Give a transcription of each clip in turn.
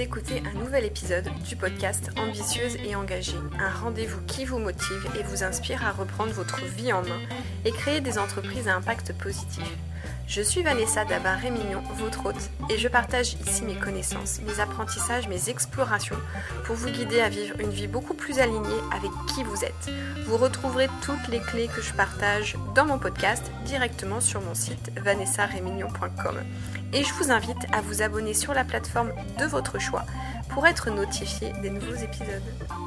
d'écouter un nouvel épisode du podcast Ambitieuse et engagée, un rendez-vous qui vous motive et vous inspire à reprendre votre vie en main et créer des entreprises à impact positif. Je suis Vanessa Dabar-Rémignon, votre hôte, et je partage ici mes connaissances, mes apprentissages, mes explorations pour vous guider à vivre une vie beaucoup plus alignée avec qui vous êtes. Vous retrouverez toutes les clés que je partage dans mon podcast directement sur mon site vanessarémignon.com. Et je vous invite à vous abonner sur la plateforme de votre choix pour être notifié des nouveaux épisodes.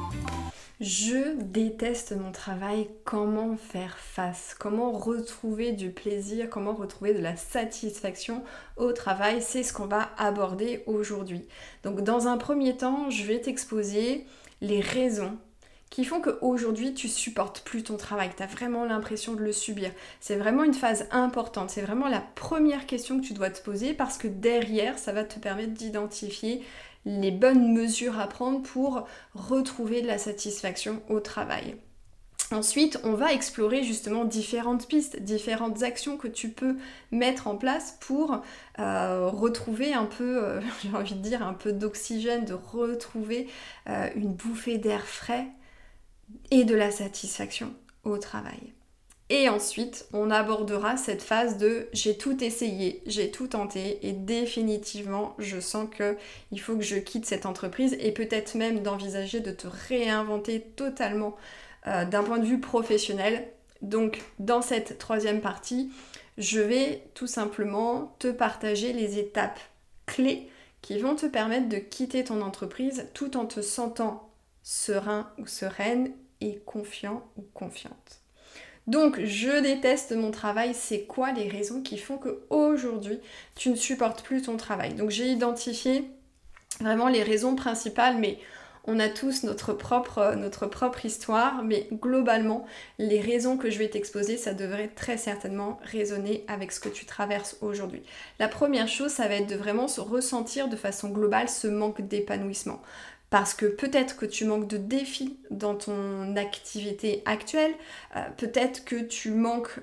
Je déteste mon travail, comment faire face, comment retrouver du plaisir, comment retrouver de la satisfaction au travail, c'est ce qu'on va aborder aujourd'hui. Donc dans un premier temps, je vais t'exposer les raisons qui font qu'aujourd'hui tu supportes plus ton travail, que tu as vraiment l'impression de le subir. C'est vraiment une phase importante, c'est vraiment la première question que tu dois te poser parce que derrière, ça va te permettre d'identifier les bonnes mesures à prendre pour retrouver de la satisfaction au travail. Ensuite, on va explorer justement différentes pistes, différentes actions que tu peux mettre en place pour retrouver un peu, j'ai envie de dire, un peu d'oxygène, de retrouver une bouffée d'air frais et de la satisfaction au travail. Et ensuite, on abordera cette phase de j'ai tout essayé, j'ai tout tenté et définitivement, je sens qu'il faut que je quitte cette entreprise et peut-être même d'envisager de te réinventer totalement d'un point de vue professionnel. Donc, dans cette troisième partie, je vais tout simplement te partager les étapes clés qui vont te permettre de quitter ton entreprise tout en te sentant serein ou sereine et confiant ou confiante. Donc, je déteste mon travail, c'est quoi les raisons qui font qu'aujourd'hui, tu ne supportes plus ton travail? Donc, j'ai identifié vraiment les raisons principales, mais on a tous notre propre histoire, mais globalement, les raisons que je vais t'exposer, ça devrait très certainement résonner avec ce que tu traverses aujourd'hui. La première chose, ça va être de vraiment se ressentir de façon globale ce manque d'épanouissement. Parce que peut-être que tu manques de défis dans ton activité actuelle, peut-être que tu manques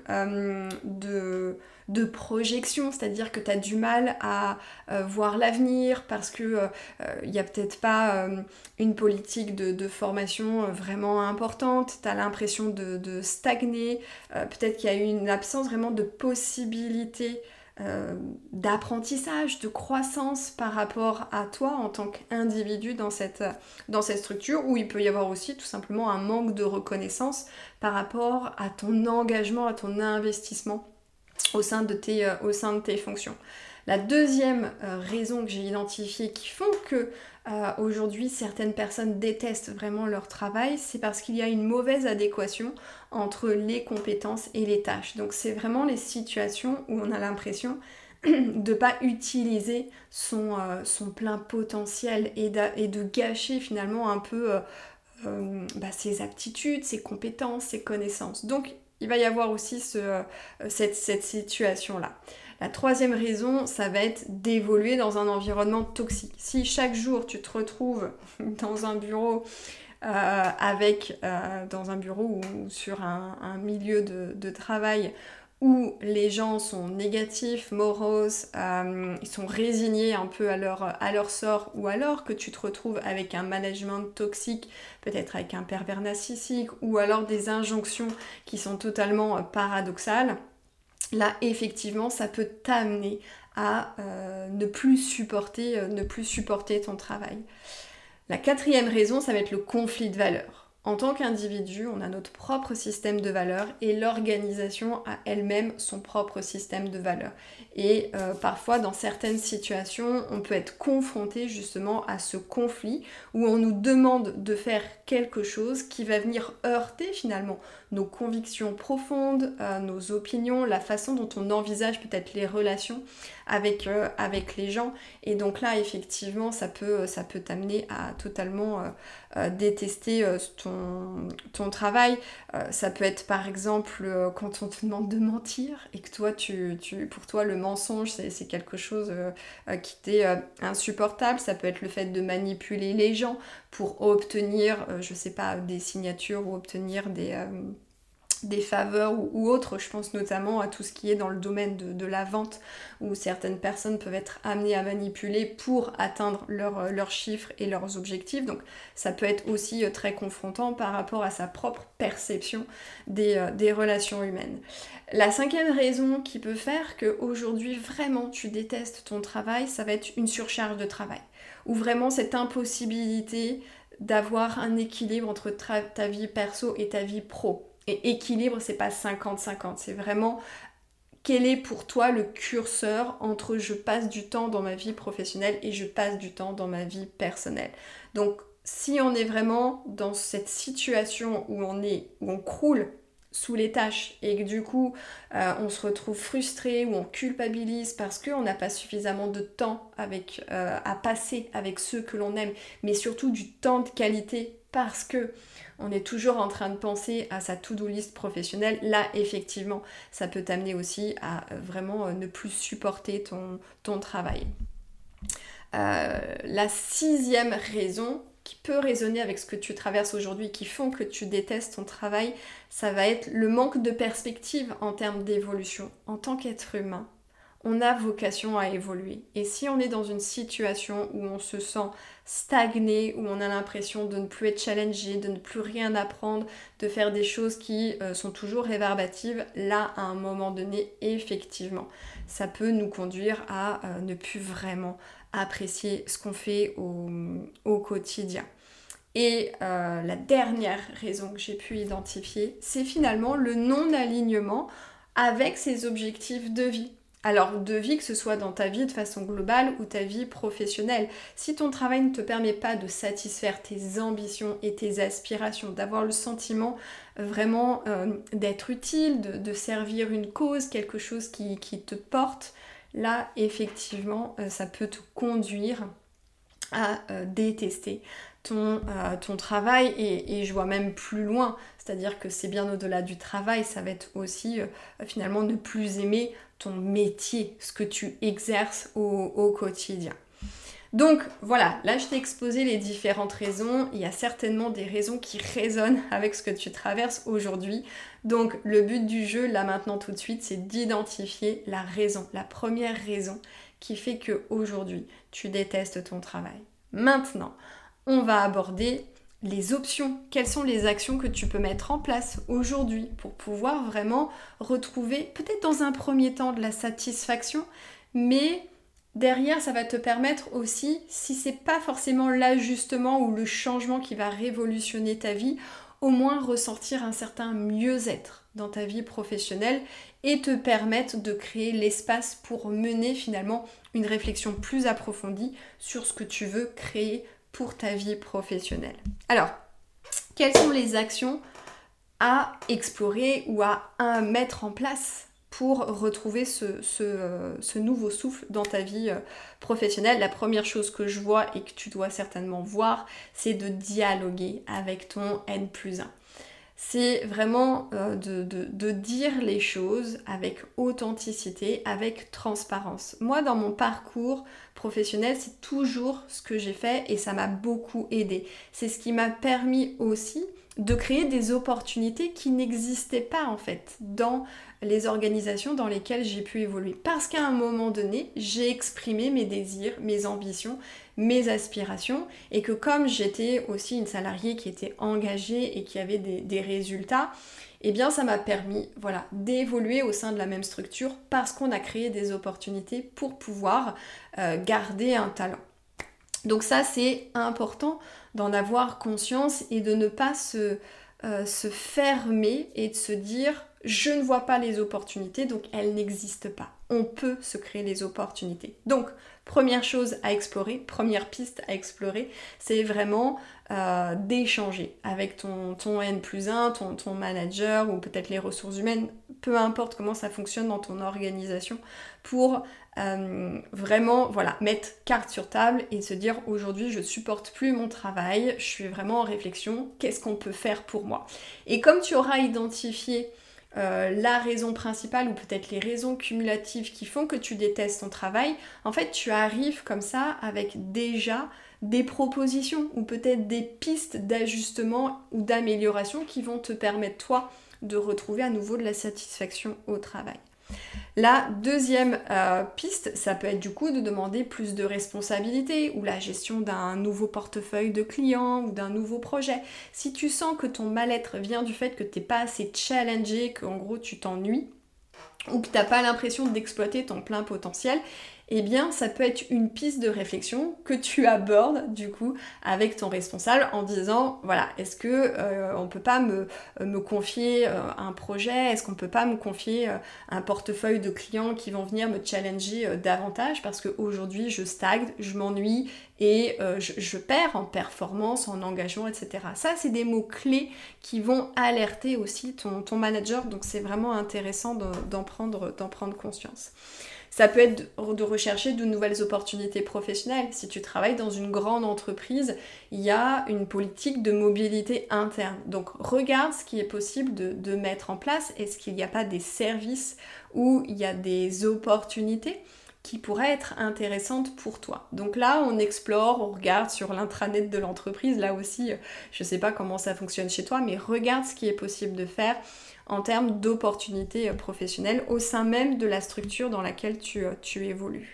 de projection, c'est-à-dire que tu as du mal à voir l'avenir parce que il n'y a peut-être pas une politique de formation vraiment importante, tu as l'impression de stagner, peut-être qu'il y a eu une absence vraiment de possibilités d'apprentissage, de croissance par rapport à toi en tant qu'individu dans cette structure, où il peut y avoir aussi tout simplement un manque de reconnaissance par rapport à ton engagement, à ton investissement au sein de tes fonctions. La deuxième raison que j'ai identifiée qui font que aujourd'hui certaines personnes détestent vraiment leur travail, c'est parce qu'il y a une mauvaise adéquation entre les compétences et les tâches. Donc c'est vraiment les situations où on a l'impression de ne pas utiliser son plein potentiel et de gâcher finalement un peu ses aptitudes, ses compétences, ses connaissances. Donc il va y avoir aussi cette situation-là. La troisième raison, ça va être d'évoluer dans un environnement toxique. Si chaque jour tu te retrouves dans un bureau dans un bureau ou sur un milieu de travail où les gens sont négatifs, moroses, ils sont résignés un peu à leur sort, ou alors que tu te retrouves avec un management toxique, peut-être avec un pervers narcissique, ou alors des injonctions qui sont totalement paradoxales, là effectivement ça peut t'amener à ne plus supporter ton travail. La quatrième raison, ça va être le conflit de valeurs. En tant qu'individu, on a notre propre système de valeurs et l'organisation a elle-même son propre système de valeurs. Et parfois, dans certaines situations, on peut être confronté justement à ce conflit où on nous demande de faire quelque chose qui va venir heurter finalement nos convictions profondes, nos opinions, la façon dont on envisage peut-être les relations avec les gens. Et donc là, effectivement, ça peut t'amener à totalement détester ton travail. Ça peut être par exemple quand on te demande de mentir et que toi, pour toi, le mensonge, c'est quelque chose qui t'est insupportable. Ça peut être le fait de manipuler les gens pour obtenir, je sais pas, des signatures ou obtenir des faveurs ou autres. Je pense notamment à tout ce qui est dans le domaine de la vente, où certaines personnes peuvent être amenées à manipuler pour atteindre leurs chiffres et leurs objectifs. Donc ça peut être aussi très confrontant par rapport à sa propre perception des relations humaines. La 5e raison qui peut faire qu'aujourd'hui vraiment tu détestes ton travail, ça va être une surcharge de travail, ou vraiment cette impossibilité d'avoir un équilibre entre ta vie perso et ta vie pro. Et équilibre, c'est pas 50-50, c'est vraiment quel est pour toi le curseur entre je passe du temps dans ma vie professionnelle et je passe du temps dans ma vie personnelle. Donc si on est vraiment dans cette situation où on croule sous les tâches et que du coup on se retrouve frustré ou on culpabilise parce qu'on n'a pas suffisamment de temps à passer avec ceux que l'on aime, mais surtout du temps de qualité parce que on est toujours en train de penser à sa to-do list professionnelle, là effectivement ça peut t'amener aussi à vraiment ne plus supporter ton travail. La 6e raison qui peut résonner avec ce que tu traverses aujourd'hui, qui font que tu détestes ton travail, ça va être le manque de perspective en termes d'évolution. En tant qu'être humain, on a vocation à évoluer. Et si on est dans une situation où on se sent stagné, où on a l'impression de ne plus être challengé, de ne plus rien apprendre, de faire des choses qui sont toujours réverbatives, là, à un moment donné, effectivement, ça peut nous conduire à ne plus vraiment apprécier ce qu'on fait au quotidien. Et la dernière raison que j'ai pu identifier, c'est finalement le non-alignement avec ses objectifs de vie. Alors de vie, que ce soit dans ta vie de façon globale ou ta vie professionnelle. Si ton travail ne te permet pas de satisfaire tes ambitions et tes aspirations, d'avoir le sentiment vraiment d'être utile, de servir une cause, quelque chose qui te porte, là effectivement ça peut te conduire à détester ton travail et je vois même plus loin, c'est-à-dire que c'est bien au-delà du travail, ça va être aussi finalement ne plus aimer ton métier, ce que tu exerces au quotidien. Donc voilà, là je t'ai exposé les différentes raisons, il y a certainement des raisons qui résonnent avec ce que tu traverses aujourd'hui. Donc le but du jeu là maintenant tout de suite, c'est d'identifier la raison, la première raison qui fait qu'aujourd'hui tu détestes ton travail. Maintenant, on va aborder les options. Quelles sont les actions que tu peux mettre en place aujourd'hui pour pouvoir vraiment retrouver peut-être dans un premier temps de la satisfaction, mais derrière, ça va te permettre aussi, si c'est pas forcément l'ajustement ou le changement qui va révolutionner ta vie, au moins ressentir un certain mieux-être dans ta vie professionnelle et te permettre de créer l'espace pour mener finalement une réflexion plus approfondie sur ce que tu veux créer pour ta vie professionnelle. Alors, quelles sont les actions à explorer ou à mettre en place pour retrouver ce nouveau souffle dans ta vie professionnelle? La première chose que je vois et que tu dois certainement voir, c'est de dialoguer avec ton N+1. C'est vraiment de dire les choses avec authenticité, avec transparence. Moi, dans mon parcours professionnel, c'est toujours ce que j'ai fait et ça m'a beaucoup aidé. C'est ce qui m'a permis aussi de créer des opportunités qui n'existaient pas en fait dans les organisations dans lesquelles j'ai pu évoluer. Parce qu'à un moment donné, j'ai exprimé mes désirs, mes ambitions, mes aspirations et que comme j'étais aussi une salariée qui était engagée et qui avait des résultats, eh bien ça m'a permis d'évoluer au sein de la même structure parce qu'on a créé des opportunités pour pouvoir garder un talent. Donc ça c'est important d'en avoir conscience et de ne pas se fermer et de se dire je ne vois pas les opportunités donc elles n'existent pas. On peut se créer les opportunités. Donc première chose à explorer, première piste à explorer, c'est vraiment d'échanger avec ton N+1, ton manager ou peut-être les ressources humaines, peu importe comment ça fonctionne dans ton organisation, pour vraiment mettre carte sur table et se dire aujourd'hui je supporte plus mon travail, je suis vraiment en réflexion, qu'est-ce qu'on peut faire pour moi? Et comme tu auras identifié la raison principale ou peut-être les raisons cumulatives qui font que tu détestes ton travail, en fait tu arrives comme ça avec déjà des propositions ou peut-être des pistes d'ajustement ou d'amélioration qui vont te permettre toi de retrouver à nouveau de la satisfaction au travail. La deuxième piste, ça peut être du coup de demander plus de responsabilités ou la gestion d'un nouveau portefeuille de clients ou d'un nouveau projet. Si tu sens que ton mal-être vient du fait que tu n'es pas assez challengé, qu'en gros tu t'ennuies ou que tu n'as pas l'impression d'exploiter ton plein potentiel, eh bien ça peut être une piste de réflexion que tu abordes du coup avec ton responsable en disant voilà, est-ce que on peut pas me confier un projet, est-ce qu'on peut pas me confier un portefeuille de clients qui vont venir me challenger davantage parce qu'aujourd'hui je stagne, je m'ennuie et je perds en performance, en engagement, etc. Ça c'est des mots clés qui vont alerter aussi ton manager, donc c'est vraiment intéressant d'en prendre conscience. Ça peut être de rechercher de nouvelles opportunités professionnelles. Si tu travailles dans une grande entreprise, il y a une politique de mobilité interne. Donc regarde ce qui est possible de mettre en place. Est-ce qu'il n'y a pas des services où il y a des opportunités qui pourraient être intéressantes pour toi? Donc là, on explore, on regarde sur l'intranet de l'entreprise. Là aussi, je ne sais pas comment ça fonctionne chez toi, mais regarde ce qui est possible de faire en termes d'opportunités professionnelles au sein même de la structure dans laquelle tu évolues.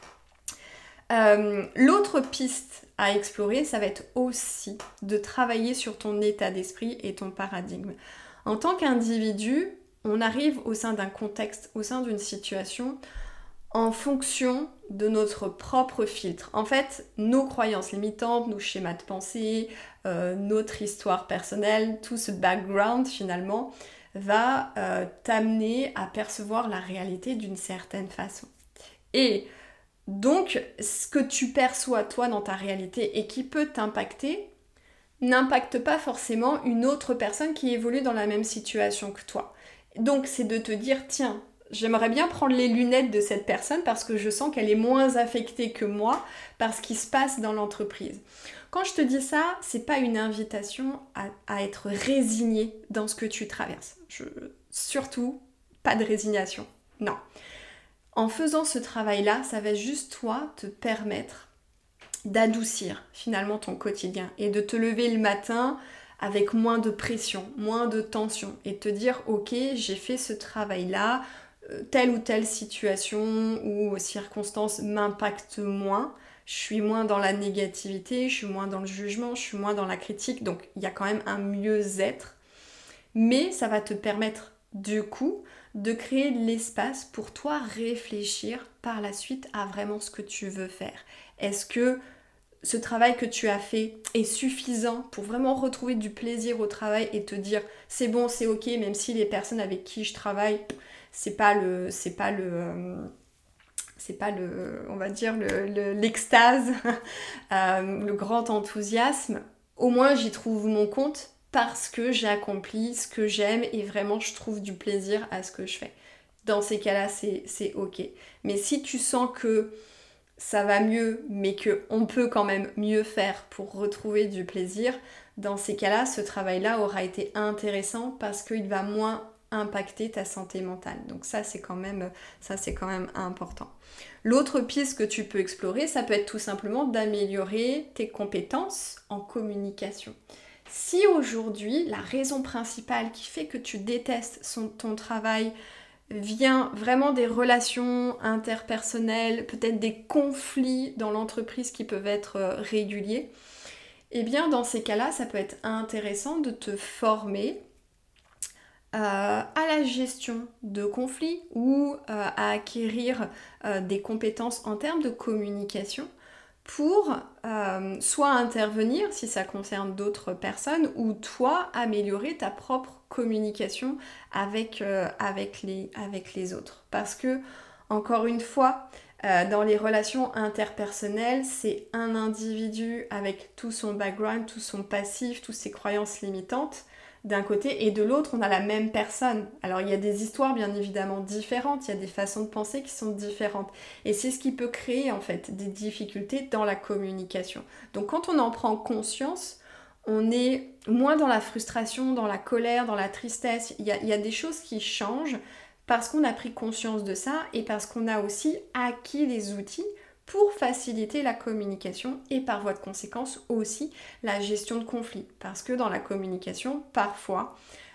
L'autre piste à explorer, ça va être aussi de travailler sur ton état d'esprit et ton paradigme. En tant qu'individu, on arrive au sein d'un contexte, au sein d'une situation, en fonction de notre propre filtre. En fait, nos croyances limitantes, nos schémas de pensée, notre histoire personnelle, tout ce background finalement, va t'amener à percevoir la réalité d'une certaine façon. Et donc, ce que tu perçois toi dans ta réalité et qui peut t'impacter, n'impacte pas forcément une autre personne qui évolue dans la même situation que toi. Donc, c'est de te dire, tiens, j'aimerais bien prendre les lunettes de cette personne parce que je sens qu'elle est moins affectée que moi par ce qui se passe dans l'entreprise. Quand je te dis ça, c'est pas une invitation à être résigné dans ce que tu traverses. Surtout, pas de résignation. Non. En faisant ce travail-là, ça va juste toi te permettre d'adoucir finalement ton quotidien et de te lever le matin avec moins de pression, moins de tension et te dire ok, j'ai fait ce travail-là, telle ou telle situation ou circonstance m'impacte moins. Je suis moins dans la négativité, je suis moins dans le jugement, je suis moins dans la critique, donc il y a quand même un mieux-être. Mais ça va te permettre du coup de créer de l'espace pour toi réfléchir par la suite à vraiment ce que tu veux faire. Est-ce que ce travail que tu as fait est suffisant pour vraiment retrouver du plaisir au travail et te dire c'est bon, c'est ok, même si les personnes avec qui je travaille, c'est pas on va dire l'extase, le grand enthousiasme, au moins j'y trouve mon compte parce que j'ai accompli ce que j'aime et vraiment je trouve du plaisir à ce que je fais. Dans ces cas-là, c'est ok. Mais si tu sens que ça va mieux, mais qu'on peut quand même mieux faire pour retrouver du plaisir, dans ces cas-là, ce travail-là aura été intéressant parce qu'il va moins impacter ta santé mentale. Donc ça c'est quand même important. L'autre piste que tu peux explorer, ça peut être tout simplement d'améliorer tes compétences en communication. Si aujourd'hui, la raison principale qui fait que tu détestes ton travail vient vraiment des relations interpersonnelles, peut-être des conflits dans l'entreprise qui peuvent être réguliers, eh bien dans ces cas-là, ça peut être intéressant de te former à la gestion de conflits ou à acquérir des compétences en termes de communication pour soit intervenir si ça concerne d'autres personnes ou toi améliorer ta propre communication avec les autres. Parce que, encore une fois, dans les relations interpersonnelles, c'est un individu avec tout son background, tout son passif, toutes ses croyances limitantes d'un côté, et de l'autre, on a la même personne. Alors, il y a des histoires bien évidemment différentes, il y a des façons de penser qui sont différentes. Et c'est ce qui peut créer, en fait, des difficultés dans la communication. Donc, quand on en prend conscience, on est moins dans la frustration, dans la colère, dans la tristesse. Il y a des choses qui changent parce qu'on a pris conscience de ça et parce qu'on a aussi acquis les outils pour faciliter la communication et par voie de conséquence aussi la gestion de conflits. Parce que dans la communication, parfois,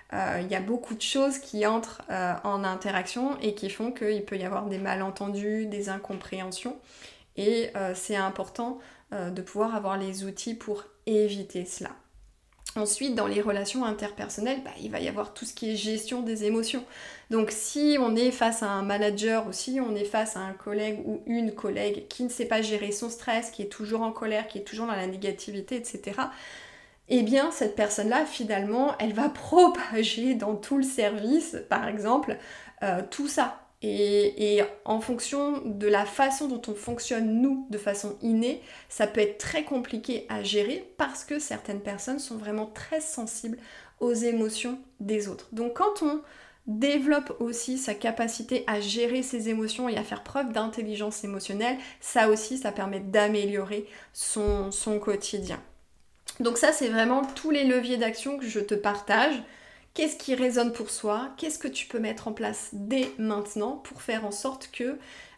il y a beaucoup de choses qui entrent en interaction et qui font qu'il peut y avoir des malentendus, des incompréhensions. Et c'est important de pouvoir avoir les outils pour éviter cela. Ensuite, dans les relations interpersonnelles, il va y avoir tout ce qui est gestion des émotions. Donc si on est face à un manager ou si on est face à un collègue ou une collègue qui ne sait pas gérer son stress, qui est toujours en colère, qui est toujours dans la négativité, etc., eh bien cette personne-là, finalement, elle va propager dans tout le service, par exemple, tout ça. Et en fonction de la façon dont on fonctionne, nous, de façon innée, ça peut être très compliqué à gérer parce que certaines personnes sont vraiment très sensibles aux émotions des autres. Donc quand on développe aussi sa capacité à gérer ses émotions et à faire preuve d'intelligence émotionnelle, ça aussi, ça permet d'améliorer son quotidien. Donc ça, c'est vraiment tous les leviers d'action que je te partage. Qu'est-ce qui résonne pour soi? Qu'est-ce que tu peux mettre en place dès maintenant pour faire en sorte que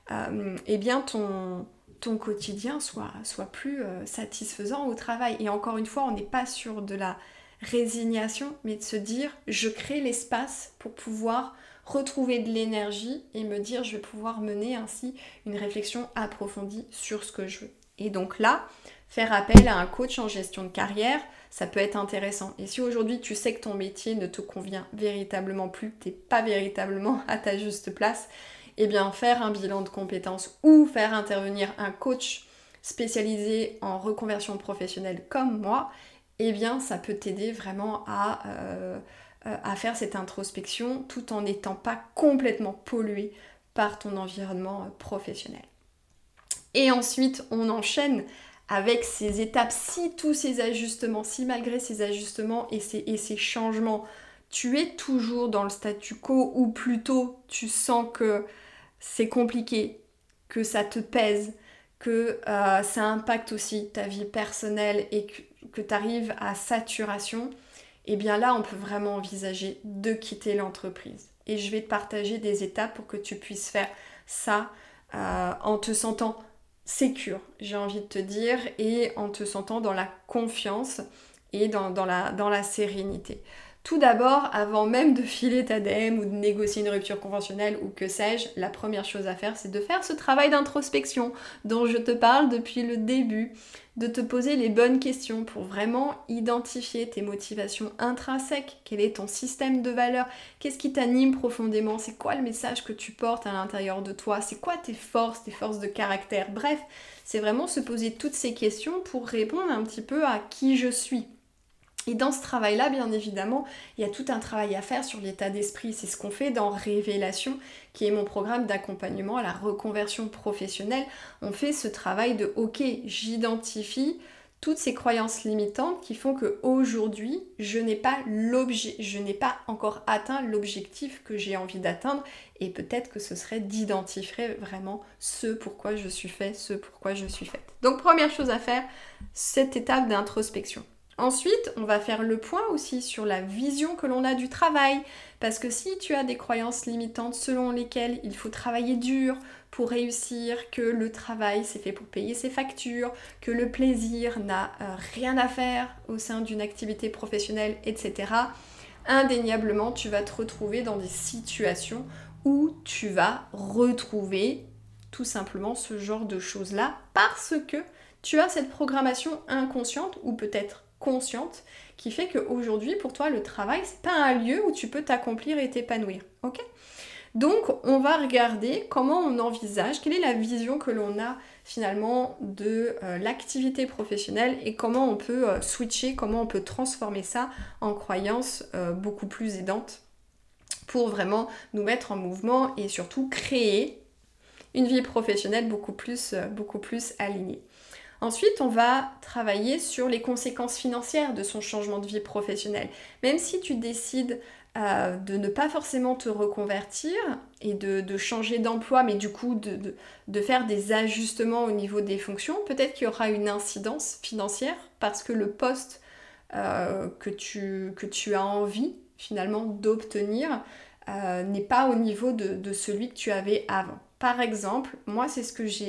ton quotidien soit plus satisfaisant au travail? Et encore une fois, on n'est pas sur de la résignation, mais de se dire, je crée l'espace pour pouvoir retrouver de l'énergie et me dire, je vais pouvoir mener ainsi une réflexion approfondie sur ce que je veux. Et donc là, faire appel à un coach en gestion de carrière, ça peut être intéressant. Et si aujourd'hui tu sais que ton métier ne te convient véritablement plus, tu n'es pas véritablement à ta juste place, eh bien faire un bilan de compétences ou faire intervenir un coach spécialisé en reconversion professionnelle comme moi, eh bien ça peut t'aider vraiment à faire cette introspection tout en n'étant pas complètement pollué par ton environnement professionnel. Et ensuite, on enchaîne avec ces étapes. Si tous ces ajustements, si malgré ces ajustements et ces changements, tu es toujours dans le statu quo ou plutôt tu sens que c'est compliqué, que ça te pèse, que ça impacte aussi ta vie personnelle et que tu arrives à saturation, et bien là, on peut vraiment envisager de quitter l'entreprise. Et je vais te partager des étapes pour que tu puisses faire ça en te sentant sécure, j'ai envie de te dire, et en te sentant dans la confiance et dans la sérénité. Tout d'abord, avant même de filer ta DM ou de négocier une rupture conventionnelle ou que sais-je, la première chose à faire, c'est de faire ce travail d'introspection dont je te parle depuis le début, de te poser les bonnes questions pour vraiment identifier tes motivations intrinsèques, quel est ton système de valeurs, qu'est-ce qui t'anime profondément, c'est quoi le message que tu portes à l'intérieur de toi, c'est quoi tes forces de caractère, bref, c'est vraiment se poser toutes ces questions pour répondre un petit peu à qui je suis. Et dans ce travail-là, bien évidemment, il y a tout un travail à faire sur l'état d'esprit. C'est ce qu'on fait dans Révélation, qui est mon programme d'accompagnement à la reconversion professionnelle. On fait ce travail de « ok, j'identifie toutes ces croyances limitantes qui font qu'aujourd'hui, je n'ai pas encore atteint l'objectif que j'ai envie d'atteindre. Et peut-être que ce serait d'identifier vraiment ce pourquoi je suis fait, ce pourquoi je suis faite. » Donc première chose à faire, cette étape d'introspection. Ensuite, on va faire le point aussi sur la vision que l'on a du travail, parce que si tu as des croyances limitantes selon lesquelles il faut travailler dur pour réussir, que le travail c'est fait pour payer ses factures, que le plaisir n'a rien à faire au sein d'une activité professionnelle, etc., indéniablement tu vas te retrouver dans des situations où tu vas retrouver tout simplement ce genre de choses-là parce que tu as cette programmation inconsciente ou peut-être consciente qui fait qu'aujourd'hui pour toi le travail c'est pas un lieu où tu peux t'accomplir et t'épanouir, ok? Donc on va regarder comment on envisage, quelle est la vision que l'on a finalement de l'activité professionnelle et comment on peut switcher, comment on peut transformer ça en croyances beaucoup plus aidantes pour vraiment nous mettre en mouvement et surtout créer une vie professionnelle beaucoup plus alignée. Ensuite, on va travailler sur les conséquences financières de son changement de vie professionnelle. Même si tu décides de ne pas forcément te reconvertir et de changer d'emploi, mais du coup de faire des ajustements au niveau des fonctions, peut-être qu'il y aura une incidence financière parce que le poste que tu as envie finalement d'obtenir n'est pas au niveau de celui que tu avais avant. Par exemple, moi c'est ce que j'ai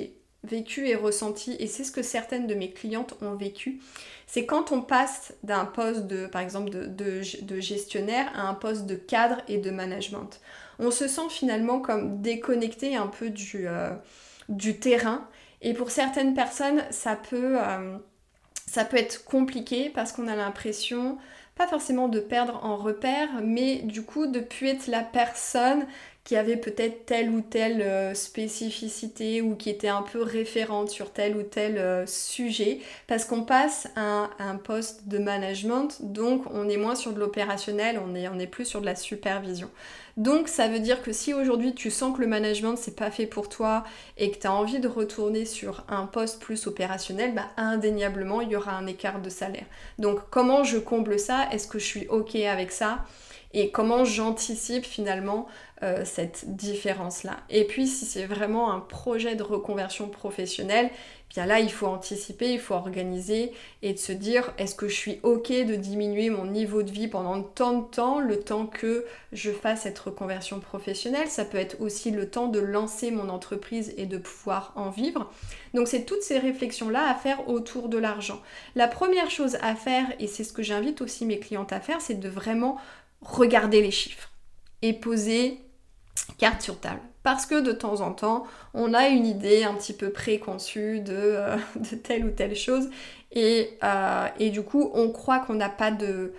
vécu et ressenti, et c'est ce que certaines de mes clientes ont vécu, c'est quand on passe d'un poste par exemple de gestionnaire à un poste de cadre et de management. On se sent finalement comme déconnecté un peu du terrain, et pour certaines personnes, ça peut être compliqué parce qu'on a l'impression, pas forcément de perdre en repère, mais du coup de plus être la personne qui avait peut-être telle ou telle spécificité ou qui était un peu référente sur tel ou tel sujet, parce qu'on passe à un poste de management, donc on est moins sur de l'opérationnel, on est plus sur de la supervision. Donc ça veut dire que si aujourd'hui tu sens que le management c'est pas fait pour toi et que tu as envie de retourner sur un poste plus opérationnel, indéniablement il y aura un écart de salaire. Donc comment je comble ça? Est-ce que je suis ok avec ça? Et comment j'anticipe finalement cette différence-là. Et puis si c'est vraiment un projet de reconversion professionnelle, bien là il faut anticiper, il faut organiser et de se dire est-ce que je suis ok de diminuer mon niveau de vie pendant tant de temps, le temps que je fasse cette reconversion professionnelle. Ça peut être aussi le temps de lancer mon entreprise et de pouvoir en vivre. Donc c'est toutes ces réflexions-là à faire autour de l'argent. La première chose à faire, et c'est ce que j'invite aussi mes clientes à faire, c'est de vraiment regarder les chiffres et poser carte sur table. Parce que de temps en temps, on a une idée un petit peu préconçue de telle ou telle chose et du coup, on croit qu'on n'a pas de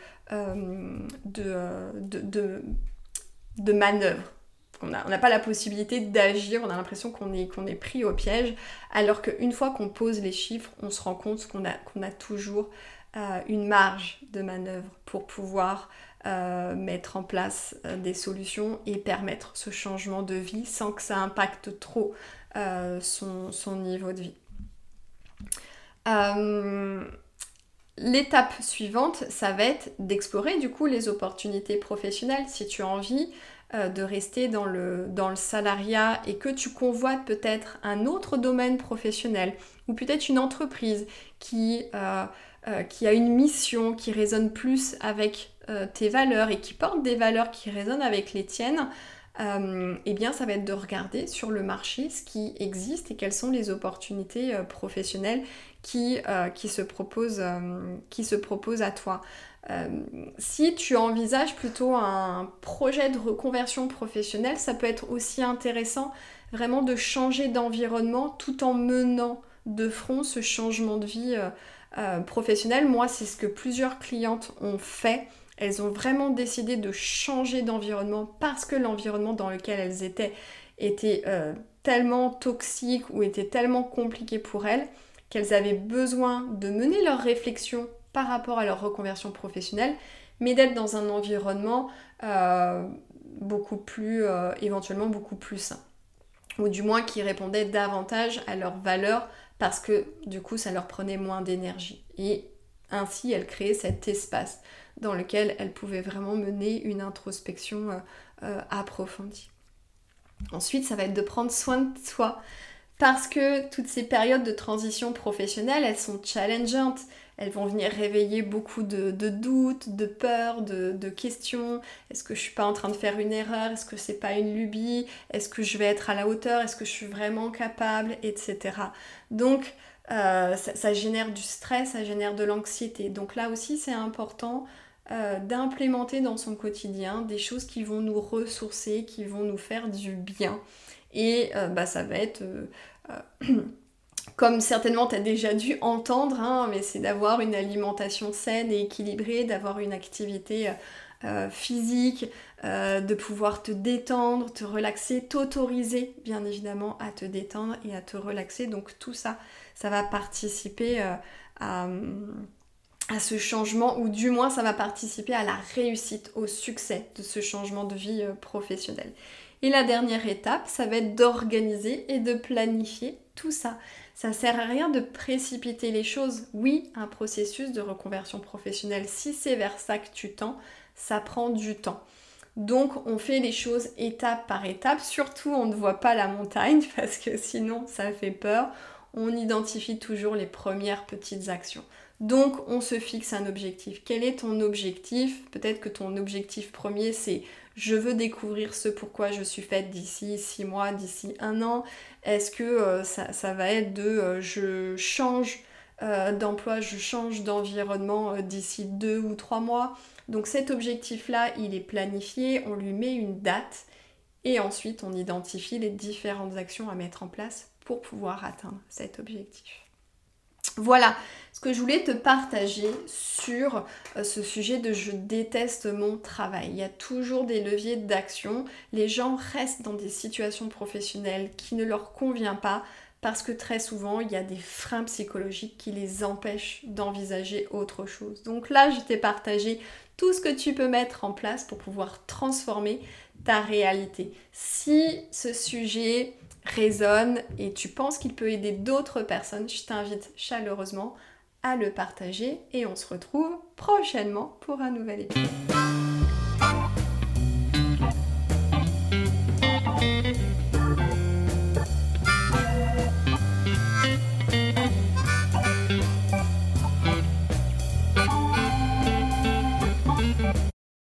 manœuvre. On n'a pas la possibilité d'agir, on a l'impression qu'on est pris au piège, alors qu'une fois qu'on pose les chiffres, on se rend compte qu'on a toujours une marge de manœuvre pour pouvoir mettre en place des solutions et permettre ce changement de vie sans que ça impacte trop son niveau de vie. L'étape suivante, ça va être d'explorer du coup les opportunités professionnelles. Si tu as envie de rester dans le salariat et que tu convoites peut-être un autre domaine professionnel ou peut-être une entreprise qui a une mission qui résonne plus avec tes valeurs et qui porte des valeurs qui résonnent avec les tiennes, eh bien ça va être de regarder sur le marché ce qui existe et quelles sont les opportunités professionnelles qui se proposent à toi. Si tu envisages plutôt un projet de reconversion professionnelle, ça peut être aussi intéressant vraiment de changer d'environnement tout en menant de front ce changement de vie professionnel. Moi, c'est ce que plusieurs clientes ont fait. Elles ont vraiment décidé de changer d'environnement parce que l'environnement dans lequel elles était tellement toxique ou était tellement compliqué pour elles qu'elles avaient besoin de mener leur réflexion par rapport à leur reconversion professionnelle, mais d'être dans un environnement éventuellement beaucoup plus sain, ou du moins qui répondait davantage à leurs valeurs parce que du coup ça leur prenait moins d'énergie. Et ainsi elles créaient cet espace dans lequel elles pouvaient vraiment mener une introspection approfondie. Ensuite, ça va être de prendre soin de soi. Parce que toutes ces périodes de transition professionnelle, elles sont challengeantes. Elles vont venir réveiller beaucoup de doutes, de peurs, de questions. Est-ce que je suis pas en train de faire une erreur? Est-ce que c'est pas une lubie? Est-ce que je vais être à la hauteur? Est-ce que je suis vraiment capable? Etc. Donc, ça génère du stress, ça génère de l'anxiété. Donc là aussi, c'est important d'implémenter dans son quotidien des choses qui vont nous ressourcer, qui vont nous faire du bien. Et ça va être, comme certainement tu as déjà dû entendre, mais c'est d'avoir une alimentation saine et équilibrée, d'avoir une activité physique, de pouvoir te détendre, te relaxer, t'autoriser bien évidemment à te détendre et à te relaxer. Donc tout ça, ça va participer à ce changement, ou du moins ça va participer à la réussite, au succès de ce changement de vie professionnelle. Et la dernière étape, ça va être d'organiser et de planifier tout ça. Ça ne sert à rien de précipiter les choses. Oui, un processus de reconversion professionnelle, si c'est vers ça que tu tends, ça prend du temps. Donc on fait les choses étape par étape, surtout on ne voit pas la montagne parce que sinon ça fait peur. On identifie toujours les premières petites actions. Donc on se fixe un objectif. Quel est ton objectif? Peut-être que ton objectif premier c'est je veux découvrir ce pourquoi je suis faite d'ici 6 mois, d'ici 1 an? Est-ce que ça va être je change d'emploi, je change d'environnement d'ici 2 ou 3 mois? Donc cet objectif-là, il est planifié, on lui met une date et ensuite on identifie les différentes actions à mettre en place pour pouvoir atteindre cet objectif. Voilà ce que je voulais te partager sur ce sujet de je déteste mon travail. Il y a toujours des leviers d'action. Les gens restent dans des situations professionnelles qui ne leur conviennent pas parce que très souvent, il y a des freins psychologiques qui les empêchent d'envisager autre chose. Donc là, je t'ai partagé tout ce que tu peux mettre en place pour pouvoir transformer ta réalité. Si ce sujet résonne et tu penses qu'il peut aider d'autres personnes, je t'invite chaleureusement à le partager et on se retrouve prochainement pour un nouvel épisode.